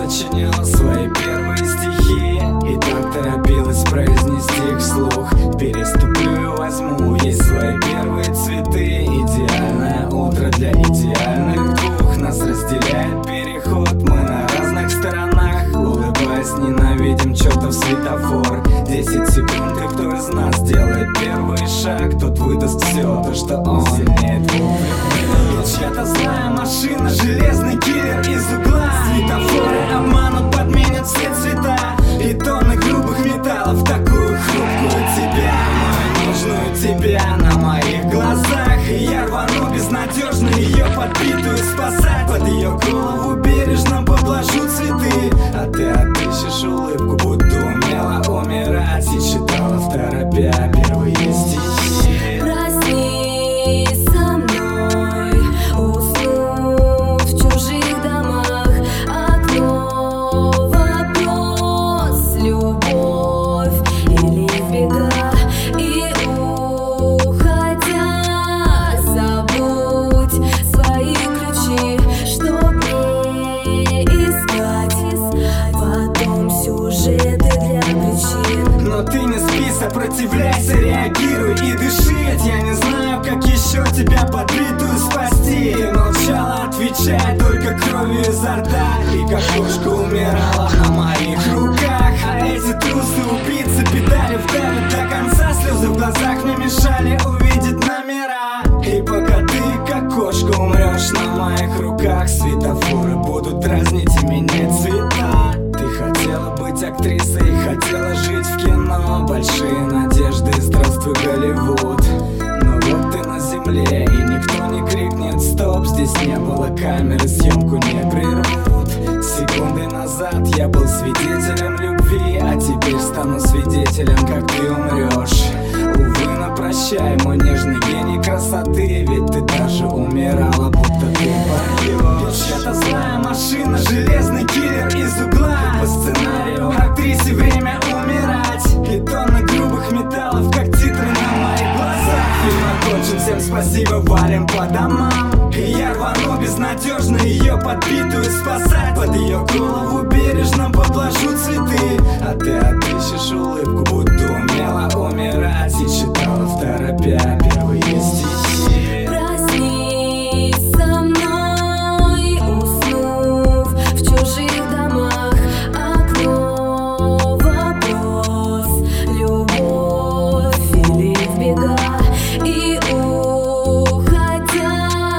сочиняла свои первые стихи и так торопилась произнести их вслух. Переступлю и возьму ей свои первые цветы. Идеальное утро для идеальных двух. Нас разделяет переход, мы на разных сторонах. Улыбаясь, ненавидим чертов светофор. 10 секунд, и кто из нас делает первый шаг, тот выдаст все то, что он сильнее двух. Чья-то злая машина, железный киллер из угла. Светофоры обманут, подменят все цвета и тонны грубых металлов, такую хрупкую тебя, мою нужную тебя на моих глазах. И я рвану безнадежно ее подбитую спасать. Под ее голову бережно подложу цветы, а ты отыщешь улыбку, будто умела умирать и читала второпя первые стихи. Проснись со мной, уснув в чужих домах. Окно, вопрос, любовь или в бега. И уходя, забудь свои ключи, чтоб не искать потом сюжеты для причин. Но ты не спи, сопротивляйся, реагируй и дыши. Ведь я не знаю, как еще тебя подбитую спасти. Ты молчала, отвечая только кровью изо рта, и как кошка умирала на моих руках. А эти трусы убийцы педали вдавят до конца. Слезы в глазах мне мешали увидеть номера. И пока ты, как кошка, умрешь на моих руках, светофоры будут дразнить и менять цвета. Ты хотела быть актрисой, хотела жить в кино. Большие надежды, здравствуй, Голливуд. Но вот ты на земле, и никто не крикнет стоп. Здесь не было камеры, съемку не прервут. Секунды назад я был свидетелем любви, а теперь стану свидетелем, как ты умрешь. Увы, но прощай, мой нежный гений красоты, ведь ты даже умирала, будто ты поешь. Чья-то злая машина, железный киллер из угла. По сценарию актрисе время умирать, и тонны грубых металлов, как титры на моих глазах. Фильм окончен, всем спасибо, валим по домам. И я рвану безнадежно ее подбитую спасать. Под ее голову бережно подложу цветы, а ты отыщешь улыбку, будто умела умирать и читала второпя первые стихи. Проснись со мной, уснув в чужих домах. Окно, вопрос, любовь или в бега. И уходя,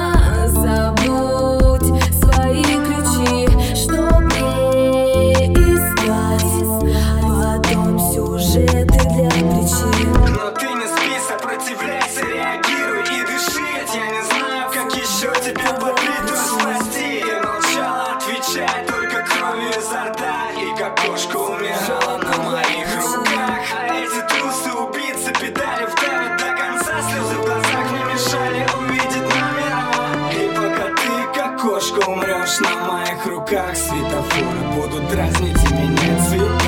забудь свои ключи, чтоб не искать потом сюжеты для причин. Но ты не спи, сопротивляйся, реагируй и дыши. Ведь я не знаю, как еще тебя подбитую спасти. Ты молчала, отвечая только кровью изо рта, и как кошка умирала на моих руках. А эти трусы убийцы педали вдавят до конца. Слезы в глазах мне мешали увидеть номера. И пока ты, как кошка, умрешь на моих руках, светофоры будут дразнить и менять цвета.